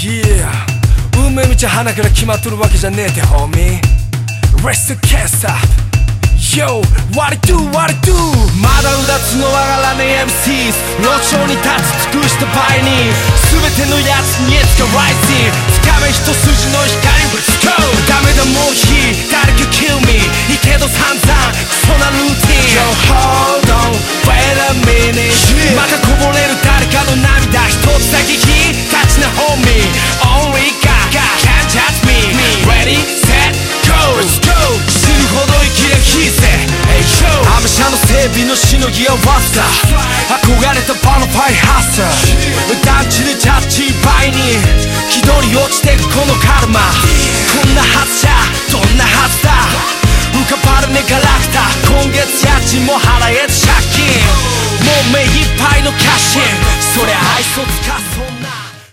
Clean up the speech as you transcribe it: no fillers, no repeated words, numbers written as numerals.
Yeah 運命道花から決まっとるわけじゃねえってホーミー Rest can't stop Yo what it do what it do まだうだつの上がらねえ MCs 路上に立ち尽くした場合に全てのやつにいつか Rising つかめ一筋の光 Let's go ダメだもういい誰か kill me いいけど散々クソなルーティン Yo hold on wait a minute またこぼれる誰かの涙一つだけ引いたちな homie Only God can't judge me Ready set go Let's go 死ぬほど生きりゃいいぜアメ車の整備のしのぎ合わせた憧れたバのパイハッサー団地でジャッジ倍に気取り落ちてくこのカルマこんなはずじゃどんなはずだ浮かばるねガラクタ今月家賃も払えず借金もう目いっぱいのキャッシュそりゃ愛想つかせ